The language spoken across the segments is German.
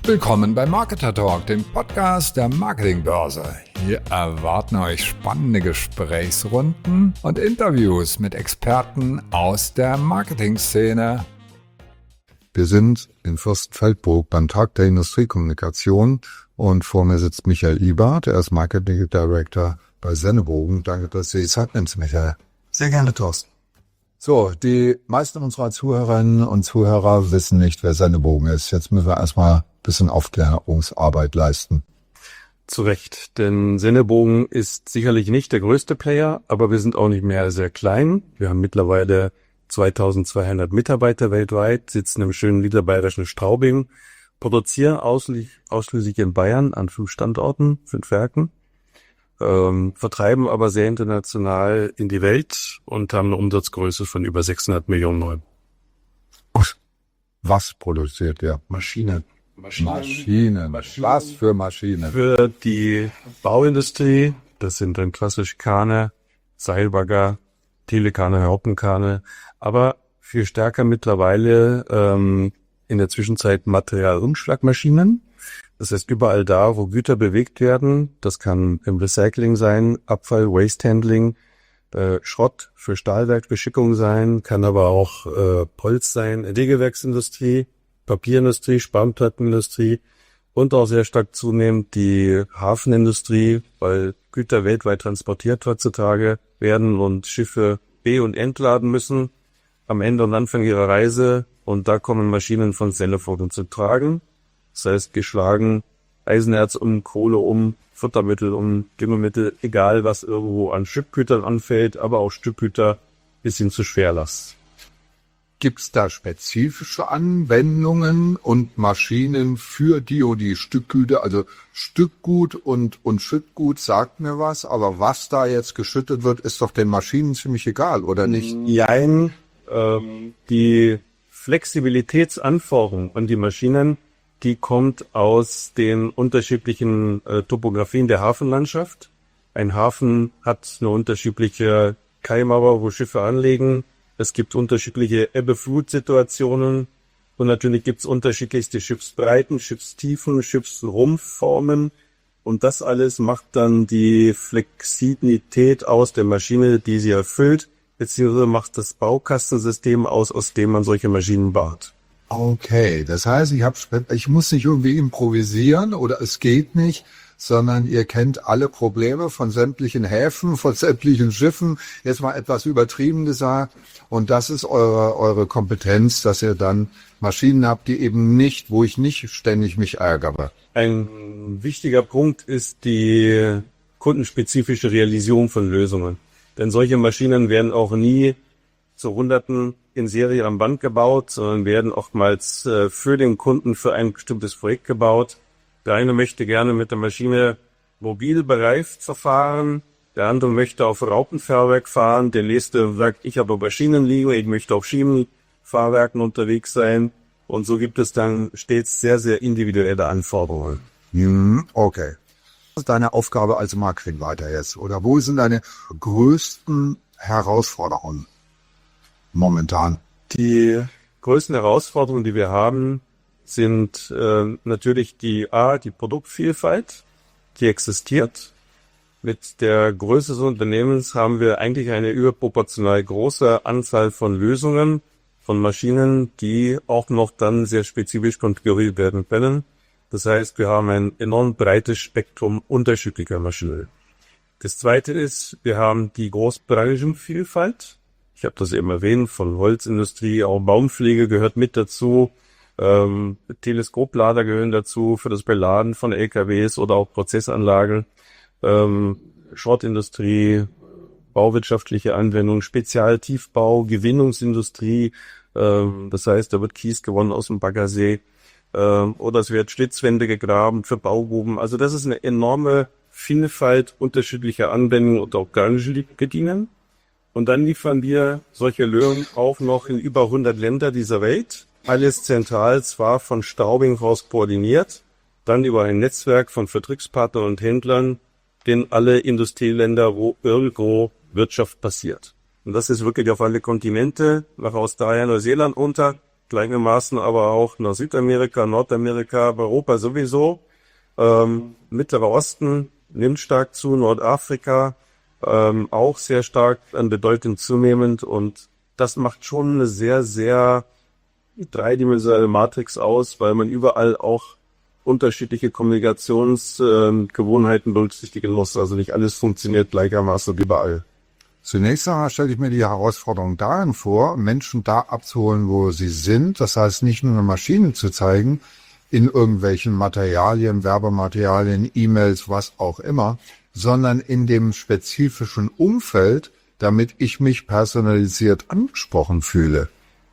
Willkommen bei Marketer Talk, dem Podcast der Marketingbörse. Hier erwarten euch spannende Gesprächsrunden und Interviews mit Experten aus der Marketingszene. Wir sind in Fürstenfeldbruck beim Tag der Industriekommunikation und vor mir sitzt Michael Ibart, er ist Marketing Director bei Sennebogen. Danke, dass du die Zeit nimmst, Michael. Sehr gerne, Thorsten. So, die meisten unserer Zuhörerinnen und Zuhörer wissen nicht, wer Sennebogen ist. Jetzt müssen wir erstmal ein bisschen Aufklärungsarbeit leisten. Zu Recht, denn Sennebogen ist sicherlich nicht der größte Player, aber wir sind auch nicht mehr sehr klein. Wir haben mittlerweile 2200 Mitarbeiter weltweit, sitzen im schönen niederbayerischen Straubing, produzieren ausschließlich in Bayern an 5 Standorten, 5 Werken, vertreiben aber sehr international in die Welt und haben eine Umsatzgröße von über 600 Millionen Euro. Was produziert ihr? Maschinen. Was für Maschinen? Für die Bauindustrie, das sind dann klassisch Kahne, Seilbagger, Telekahne, Haupenkahne, aber viel stärker mittlerweile in der Zwischenzeit Materialumschlagmaschinen. Das heißt, überall da, wo Güter bewegt werden, das kann im Recycling sein, Abfall, Waste Handling, Schrott für Stahlwerkbeschickung sein, kann aber auch Holz sein, Sägewerksindustrie, Papierindustrie, Spanplattenindustrie und auch sehr stark zunehmend die Hafenindustrie, weil Güter weltweit transportiert heutzutage werden und Schiffe be- und entladen müssen am Ende und Anfang ihrer Reise, und da kommen Maschinen von Sennebogen zum Tragen. Das heißt, geschlagen Eisenerz um, Kohle um, Futtermittel um, Düngemittel, egal was irgendwo an Stückgütern anfällt, aber auch Stückgüter bis hin zu Schwerlast. Gibt's da spezifische Anwendungen und Maschinen für die und die Stückgüter? Also Stückgut und Schüttgut sagt mir was, aber was da jetzt geschüttet wird, ist doch den Maschinen ziemlich egal, oder nicht? Nein, die Flexibilitätsanforderung an die Maschinen, die kommt aus den unterschiedlichen Topografien der Hafenlandschaft. Ein Hafen hat eine unterschiedliche Kaimauer, wo Schiffe anlegen. Es gibt unterschiedliche Ebbe-Flut-Situationen und natürlich gibt es unterschiedlichste Schiffsbreiten, Schiffstiefen, Schiffsrumpfformen, und das alles macht dann die Flexibilität aus der Maschine, die sie erfüllt, beziehungsweise macht das Baukastensystem aus dem man solche Maschinen baut. Okay, das heißt, ich muss nicht irgendwie improvisieren oder es geht nicht, sondern ihr kennt alle Probleme von sämtlichen Häfen, von sämtlichen Schiffen, jetzt mal etwas übertrieben gesagt. Und das ist eure Kompetenz, dass ihr dann Maschinen habt, die eben nicht, wo ich nicht ständig mich ärgere. Ein wichtiger Punkt ist die kundenspezifische Realisierung von Lösungen. Denn solche Maschinen werden auch nie zu Hunderten in Serie am Band gebaut, sondern werden oftmals für den Kunden für ein bestimmtes Projekt gebaut. Der eine möchte gerne mit der Maschine mobil bereift verfahren, der andere möchte auf Raupenfahrwerk fahren, der nächste sagt, ich habe über Schienen liegen, ich möchte auf Schienenfahrwerken unterwegs sein. Und so gibt es dann stets sehr, sehr individuelle Anforderungen. Okay. Was ist deine Aufgabe als Marketingleiter jetzt? Oder wo sind deine größten Herausforderungen momentan? Die größten Herausforderungen, die wir haben, sind natürlich die Produktvielfalt, die existiert. Mit der Größe des Unternehmens haben wir eigentlich eine überproportional große Anzahl von Lösungen, von Maschinen, die auch noch dann sehr spezifisch konfiguriert werden können. Das heißt, wir haben ein enorm breites Spektrum unterschiedlicher Maschinen. Das Zweite ist, wir haben die Großbranchenvielfalt. Ich habe das eben erwähnt, von Holzindustrie, auch Baumpflege gehört mit dazu. Teleskoplader gehören dazu für das Beladen von LKWs oder auch Prozessanlagen. Schrottindustrie, bauwirtschaftliche Anwendungen, Spezialtiefbau, Gewinnungsindustrie. Das heißt, da wird Kies gewonnen aus dem Baggersee. Oder es wird Schlitzwände gegraben für Baugruben. Also das ist eine enorme Vielfalt unterschiedlicher Anwendungen und auch Branchenbedienen. Und dann liefern wir solche Lösungen auch noch in über 100 Länder dieser Welt. Alles zentral zwar von Straubing aus koordiniert, dann über ein Netzwerk von Vertriebspartnern und Händlern in alle Industrieländer, wo irgendwo Wirtschaft passiert. Und das ist wirklich auf alle Kontinente, nach Australien, Neuseeland runter, gleichermaßen aber auch nach Südamerika, Nordamerika, Europa sowieso. Mittlerer Osten nimmt stark zu, Nordafrika auch sehr stark an Bedeutung zunehmend, und das macht schon eine sehr, sehr dreidimensionale Matrix aus, weil man überall auch unterschiedliche Kommunikationsgewohnheiten berücksichtigen muss. Also nicht alles funktioniert gleichermaßen überall. Zunächst einmal stelle ich mir die Herausforderung darin vor, Menschen da abzuholen, wo sie sind. Das heißt, nicht nur eine Maschine zu zeigen, in irgendwelchen Materialien, Werbematerialien, E-Mails, was auch immer, sondern in dem spezifischen Umfeld, damit ich mich personalisiert angesprochen fühle.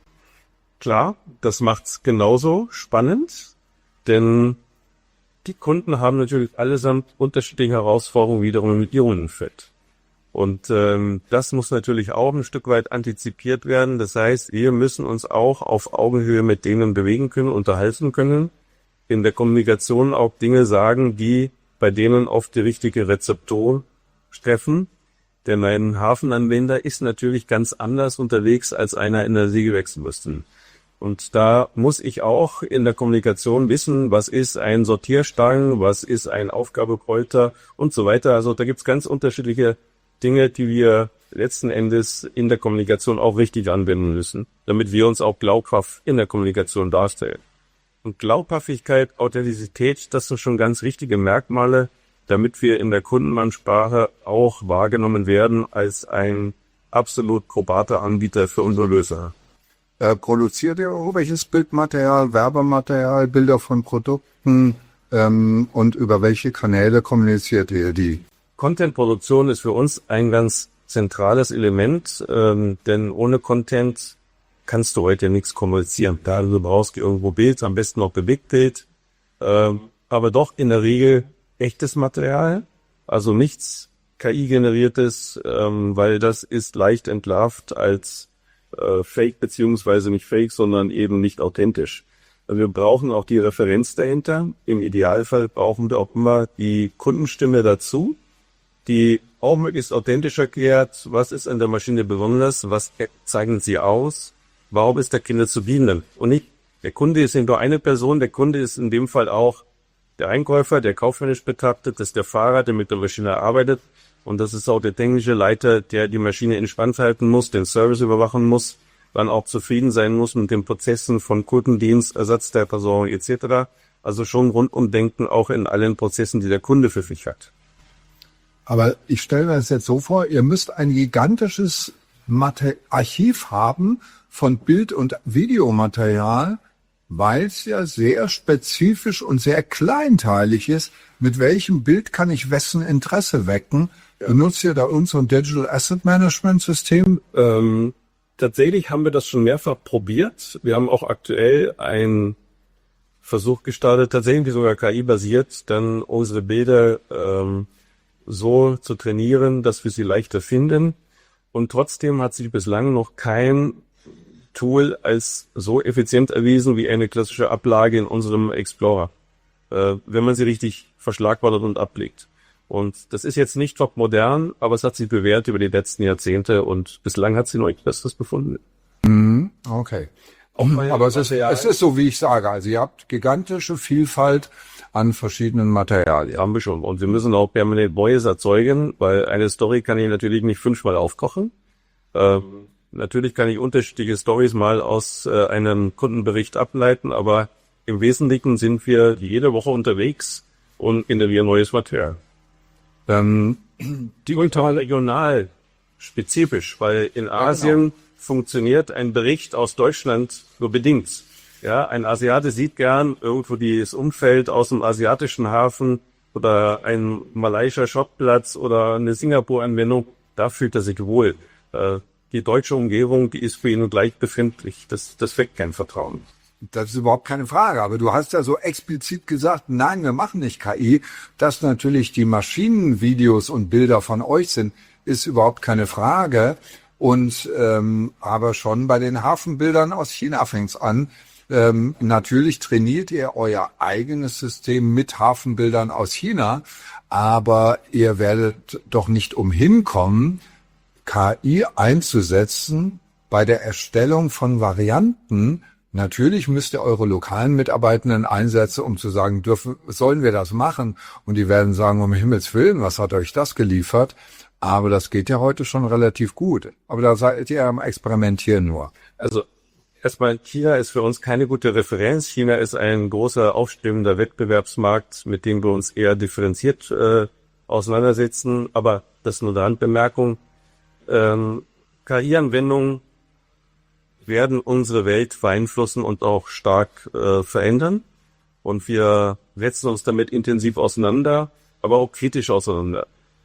Klar, das macht's genauso spannend, denn die Kunden haben natürlich allesamt unterschiedliche Herausforderungen wiederum mit ihrem Umfeld. Und das muss natürlich auch ein Stück weit antizipiert werden. Das heißt, wir müssen uns auch auf Augenhöhe mit denen bewegen können, unterhalten können, in der Kommunikation auch Dinge sagen, die bei denen auf die richtige Rezeption treffen. Denn ein Hafenanwender ist natürlich ganz anders unterwegs als einer in der Seegewächsindustrie. Und da muss ich auch in der Kommunikation wissen, was ist ein Sortierstang, was ist ein Aufgabekräuter und so weiter. Also da gibt's ganz unterschiedliche Dinge, die wir letzten Endes in der Kommunikation auch richtig anwenden müssen, damit wir uns auch glaubhaft in der Kommunikation darstellen. Und Glaubhaftigkeit, Authentizität, das sind schon ganz wichtige Merkmale, damit wir in der Kundenansprache auch wahrgenommen werden als ein absolut probater Anbieter für unsere Lösung. Produziert ihr irgendwelches Bildmaterial, Werbematerial, Bilder von Produkten und über welche Kanäle kommuniziert ihr die? Content-Produktion ist für uns ein ganz zentrales Element, denn ohne Content kannst du heute nichts kommunizieren. Da du brauchst irgendwo Bild, am besten noch Bewegtbild, aber doch in der Regel echtes Material, also nichts KI-generiertes, weil das ist leicht entlarvt als Fake, beziehungsweise nicht Fake, sondern eben nicht authentisch. Also wir brauchen auch die Referenz dahinter. Im Idealfall brauchen wir auch immer die Kundenstimme dazu, die auch möglichst authentisch erklärt, was ist an der Maschine besonders, was zeigen sie aus, warum ist der Kunde zu dienen. Und nicht, der Kunde ist nicht nur eine Person, der Kunde ist in dem Fall auch der Einkäufer, der kaufmännisch betrachtet, das ist der Fahrer, der mit der Maschine arbeitet, und das ist auch der technische Leiter, der die Maschine instand halten muss, den Service überwachen muss, dann auch zufrieden sein muss mit den Prozessen von Kundendienst, Ersatzteilversorgung etc. Also schon rundum denken auch in allen Prozessen, die der Kunde für sich hat. Aber ich stelle mir das jetzt so vor, ihr müsst ein gigantisches Archiv haben von Bild- und Videomaterial, weil es ja sehr spezifisch und sehr kleinteilig ist. Mit welchem Bild kann ich wessen Interesse wecken? Ja. Benutzt ihr da unser Digital Asset Management System? Tatsächlich haben wir das schon mehrfach probiert. Wir haben auch aktuell einen Versuch gestartet, tatsächlich sogar KI-basiert, dann unsere Bilder so zu trainieren, dass wir sie leichter finden. Und trotzdem hat sich bislang noch kein Tool als so effizient erwiesen wie eine klassische Ablage in unserem Explorer, wenn man sie richtig verschlagwortet und ablegt. Und das ist jetzt nicht top modern, aber es hat sich bewährt über die letzten Jahrzehnte und bislang hat sie noch nichts Besseres befunden. Okay. Aber es ist so, wie ich sage, also ihr habt gigantische Vielfalt an verschiedenen Materialien. Haben wir schon. Und wir müssen auch permanent Neues erzeugen, weil eine Story kann ich natürlich nicht 5-mal aufkochen. Natürlich kann ich unterschiedliche Stories mal aus einem Kundenbericht ableiten, aber im Wesentlichen sind wir jede Woche unterwegs und generieren neues Material. Die ultraregional spezifisch, weil in Asien funktioniert ein Bericht aus Deutschland nur bedingt. Ja, ein Asiate sieht gern irgendwo das Umfeld aus dem asiatischen Hafen oder ein malaysischer Schrottplatz oder eine Singapur-Anwendung. Da fühlt er sich wohl. Die deutsche Umgebung, die ist für ihn gleich befindlich. Das weckt kein Vertrauen. Das ist überhaupt keine Frage. Aber du hast ja so explizit gesagt, nein, wir machen nicht KI. Dass natürlich die Maschinenvideos und Bilder von euch sind, ist überhaupt keine Frage. Und aber schon bei den Hafenbildern aus China fängt's an. Natürlich trainiert ihr euer eigenes System mit Hafenbildern aus China, aber ihr werdet doch nicht umhin kommen, KI einzusetzen bei der Erstellung von Varianten Natürlich müsst ihr eure lokalen Mitarbeitenden einsetzen, um zu sagen, sollen wir das machen? Und die werden sagen, um Himmels Willen, was hat euch das geliefert? Aber das geht ja heute schon relativ gut. Aber da seid ihr am Experimentieren nur. Also erstmal, China ist für uns keine gute Referenz. China ist ein großer, aufstrebender Wettbewerbsmarkt, mit dem wir uns eher differenziert auseinandersetzen. Aber das ist nur eine Randbemerkung. KI-Anwendungen werden unsere Welt beeinflussen und auch stark verändern. Und wir setzen uns damit intensiv auseinander, aber auch kritisch auseinander.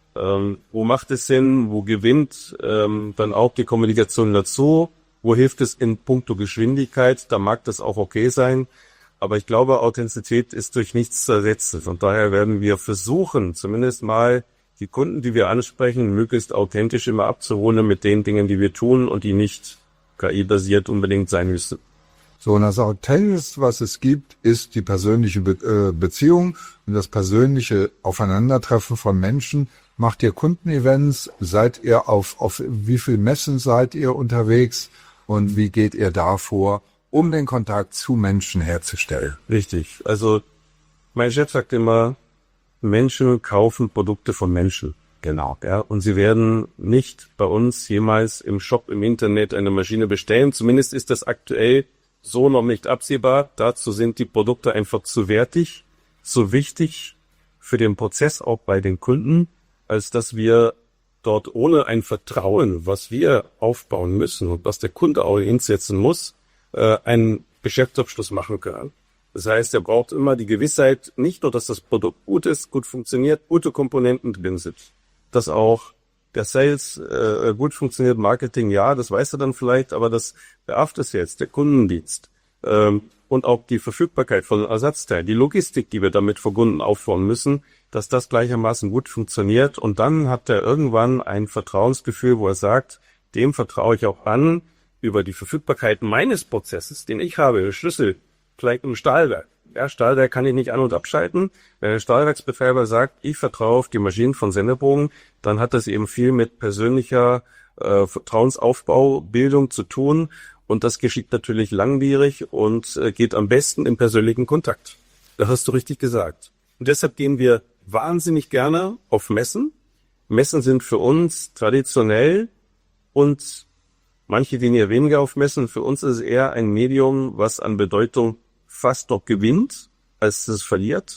Wo macht es Sinn? Wo gewinnt dann auch die Kommunikation dazu? Wo hilft es in puncto Geschwindigkeit? Da mag das auch okay sein. Aber ich glaube, Authentizität ist durch nichts zu ersetzen. Von daher werden wir versuchen, zumindest mal die Kunden, die wir ansprechen, möglichst authentisch immer abzuholen mit den Dingen, die wir tun und die nicht KI-basiert unbedingt sein müssen. So, und das Authentischste, was es gibt, ist die persönliche Beziehung und das persönliche Aufeinandertreffen von Menschen. Macht ihr Kundenevents? Seid ihr auf wie viel Messen seid ihr unterwegs? Und wie geht ihr da vor, um den Kontakt zu Menschen herzustellen? Richtig. Also, mein Chef sagt immer, Menschen kaufen Produkte von Menschen. Genau. Ja. Und sie werden nicht bei uns jemals im Shop, im Internet eine Maschine bestellen. Zumindest ist das aktuell so noch nicht absehbar. Dazu sind die Produkte einfach zu wertig, zu wichtig für den Prozess auch bei den Kunden, als dass wir dort ohne ein Vertrauen, was wir aufbauen müssen und was der Kunde auch hinsetzen muss, einen Geschäftsabschluss machen können. Das heißt, er braucht immer die Gewissheit, nicht nur, dass das Produkt gut ist, gut funktioniert, gute Komponenten drin sind, dass auch der Sales gut funktioniert, Marketing, ja, das weiß er dann vielleicht, aber das beachte es jetzt, der Kundendienst und auch die Verfügbarkeit von Ersatzteilen, die Logistik, die wir damit verbunden aufbauen müssen, dass das gleichermaßen gut funktioniert. Und dann hat er irgendwann ein Vertrauensgefühl, wo er sagt, dem vertraue ich auch an, über die Verfügbarkeit meines Prozesses, den ich habe, Schlüssel, vielleicht im Stahlwerk. Ja, Stahlwerk kann ich nicht an- und abschalten. Wenn der Stahlwerksbetreiber sagt, ich vertraue auf die Maschinen von Sendebogen, dann hat das eben viel mit persönlicher Vertrauensaufbau, Bildung zu tun. Und das geschieht natürlich langwierig und geht am besten im persönlichen Kontakt. Das hast du richtig gesagt. Und deshalb gehen wir wahnsinnig gerne auf Messen. Messen sind für uns traditionell und manche gehen ja weniger auf Messen. Für uns ist es eher ein Medium, was an Bedeutung fast noch gewinnt, als es verliert,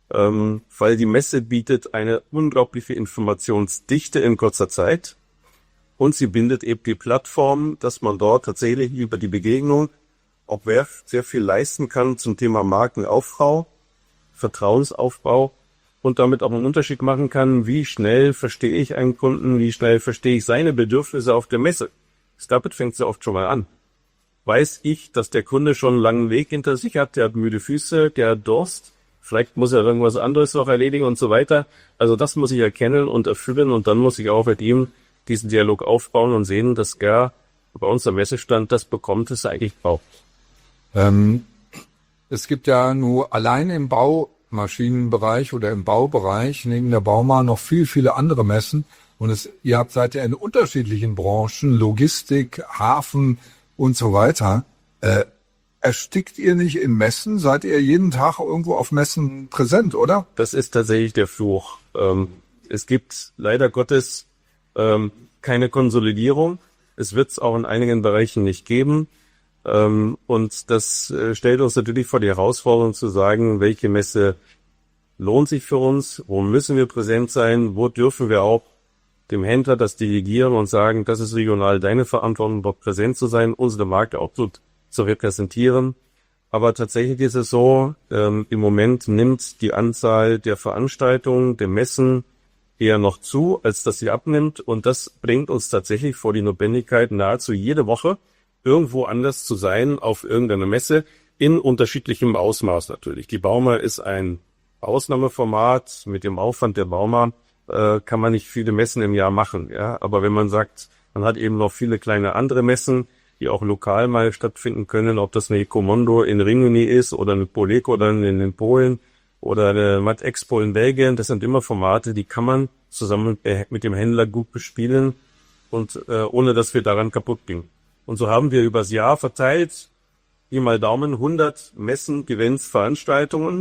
weil die Messe bietet eine unglaubliche Informationsdichte in kurzer Zeit und sie bindet eben die Plattform, dass man dort tatsächlich über die Begegnung auch sehr viel leisten kann zum Thema Markenaufbau, Vertrauensaufbau und damit auch einen Unterschied machen kann, wie schnell verstehe ich einen Kunden, wie schnell verstehe ich seine Bedürfnisse auf der Messe. Damit fängt es ja oft schon mal an. Weiß ich, dass der Kunde schon einen langen Weg hinter sich hat, der hat müde Füße, der hat Durst, vielleicht muss er irgendwas anderes noch erledigen und so weiter. Also das muss ich erkennen und erfüllen und dann muss ich auch mit ihm diesen Dialog aufbauen und sehen, dass er bei uns am Messestand das bekommt, was er eigentlich braucht. Es gibt ja nur allein im Baumaschinenbereich oder im Baubereich neben der Bauma noch viele andere Messen. Und ihr seid ja in unterschiedlichen Branchen, Logistik, Hafen und so weiter. Erstickt ihr nicht in Messen? Seid ihr jeden Tag irgendwo auf Messen präsent, oder? Das ist tatsächlich der Fluch. Es gibt leider Gottes keine Konsolidierung. Es wird es auch in einigen Bereichen nicht geben. Und das stellt uns natürlich vor die Herausforderung zu sagen, welche Messe lohnt sich für uns, wo müssen wir präsent sein, wo dürfen wir auch dem Händler das delegieren und sagen, das ist regional deine Verantwortung, dort präsent zu sein, unsere Marke auch zu repräsentieren. Aber tatsächlich ist es so, im Moment nimmt die Anzahl der Veranstaltungen, der Messen eher noch zu, als dass sie abnimmt. Und das bringt uns tatsächlich vor die Notwendigkeit, nahezu jede Woche irgendwo anders zu sein auf irgendeiner Messe, in unterschiedlichem Ausmaß natürlich. Die Bauma ist ein Ausnahmeformat. Mit dem Aufwand der Bauma kann man nicht viele Messen im Jahr machen. Ja, aber wenn man sagt, man hat eben noch viele kleine andere Messen, die auch lokal mal stattfinden können, ob das eine Ecomondo in Rimini ist oder eine Poleko dann in Polen oder eine Mat Expo in Belgien, das sind immer Formate, die kann man zusammen mit dem Händler gut bespielen und ohne dass wir daran kaputt gehen. Und so haben wir übers Jahr verteilt Pi mal Daumen, 100 Messen, Events, Veranstaltungen,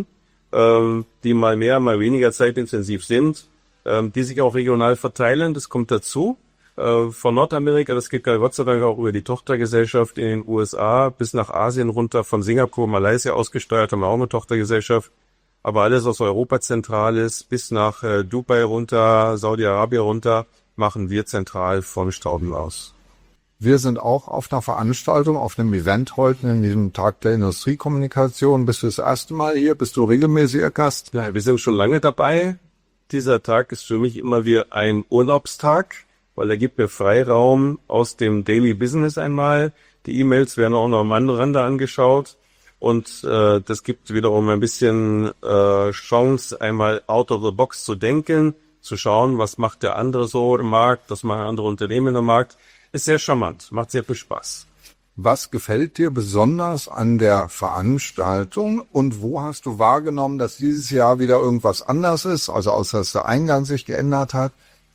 die mal mehr, mal weniger zeitintensiv sind, die sich auch regional verteilen. Das kommt dazu. Von Nordamerika, das geht Gott sei Dank auch über die Tochtergesellschaft in den USA bis nach Asien runter, von Singapur, Malaysia ausgesteuert, haben wir auch eine Tochtergesellschaft. Aber alles aus Europa Zentrales bis nach Dubai runter, Saudi-Arabien runter, machen wir zentral von Straubing aus. Wir sind auch auf einer Veranstaltung, auf einem Event heute, in diesem Tag der Industriekommunikation. Bist du das erste Mal hier? Bist du regelmäßiger Gast? Ja, wir sind schon lange dabei. Dieser Tag ist für mich immer wie ein Urlaubstag, weil er gibt mir Freiraum aus dem Daily Business einmal. Die E-Mails werden auch noch am Rande angeschaut. Und das gibt wiederum ein bisschen Chance, einmal out of the box zu denken, zu schauen, was macht der andere so im Markt, was machen andere Unternehmen im Markt. Ist sehr charmant, macht sehr viel Spaß. Was gefällt dir besonders an der Veranstaltung und wo hast du wahrgenommen, dass dieses Jahr wieder irgendwas anders ist, also außer dass der Eingang sich geändert hat?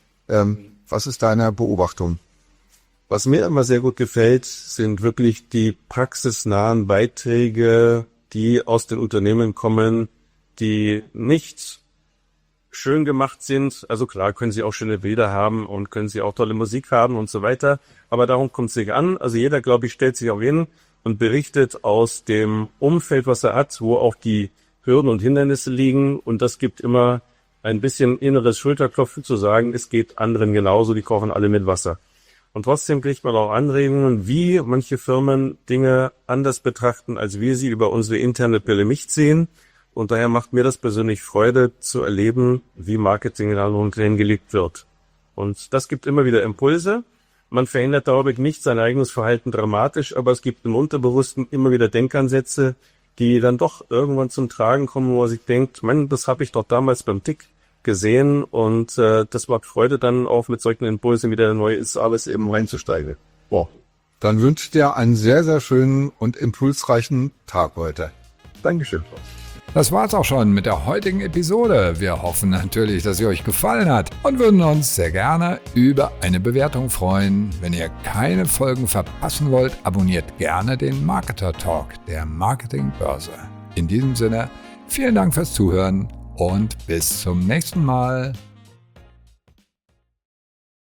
Was ist deine Beobachtung? Was mir immer sehr gut gefällt, sind wirklich die praxisnahen Beiträge, die aus den Unternehmen kommen, die nicht schön gemacht sind. Also klar, können sie auch schöne Bilder haben und können sie auch tolle Musik haben und so weiter. Aber darum kommt es nicht an. Also jeder, glaube ich, stellt sich auch hin und berichtet aus dem Umfeld, was er hat, wo auch die Hürden und Hindernisse liegen. Und das gibt immer ein bisschen inneres Schulterklopfen zu sagen, es geht anderen genauso, die kochen alle mit Wasser. Und trotzdem kriegt man auch Anregungen, wie manche Firmen Dinge anders betrachten, als wir sie über unsere interne Pille nicht sehen. Und daher macht mir das persönlich Freude zu erleben, wie Marketing in anderen Unternehmen gelebt wird. Und das gibt immer wieder Impulse. Man verändert darüber nicht sein eigenes Verhalten dramatisch, aber es gibt im Unterbewussten immer wieder Denkansätze, die dann doch irgendwann zum Tragen kommen, wo man sich denkt, Mann, das habe ich doch damals beim Tick gesehen. Und das macht Freude dann auch mit solchen Impulsen wieder neu ins Arbeitsleben reinzusteigen. Wow. Dann wünsche ich dir einen sehr, sehr schönen und impulsreichen Tag heute. Dankeschön. Das war's auch schon mit der heutigen Episode. Wir hoffen natürlich, dass sie euch gefallen hat und würden uns sehr gerne über eine Bewertung freuen. Wenn ihr keine Folgen verpassen wollt, abonniert gerne den Marketer Talk der Marketingbörse. In diesem Sinne, vielen Dank fürs Zuhören und bis zum nächsten Mal.